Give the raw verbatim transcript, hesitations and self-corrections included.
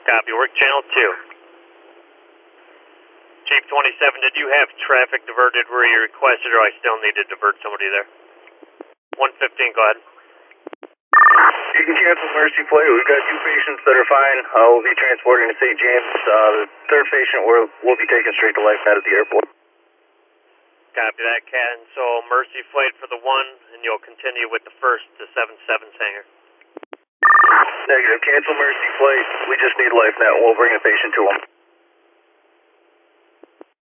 Copy, work channel two. Chief twenty-seven, did you have traffic diverted where you requested, or I still need to divert somebody there? one fifteen, go ahead. You can cancel Mercy Flight. We've got two patients that are fine. Uh, we'll be transporting to Saint James. Uh, the third patient will will be taken straight to LifeNet at the airport. Copy that, cancel Mercy Flight for the one, and you'll continue with the first to seven seven's hangar. Negative, cancel Mercy Flight. We just need LifeNet. We'll bring a patient to them.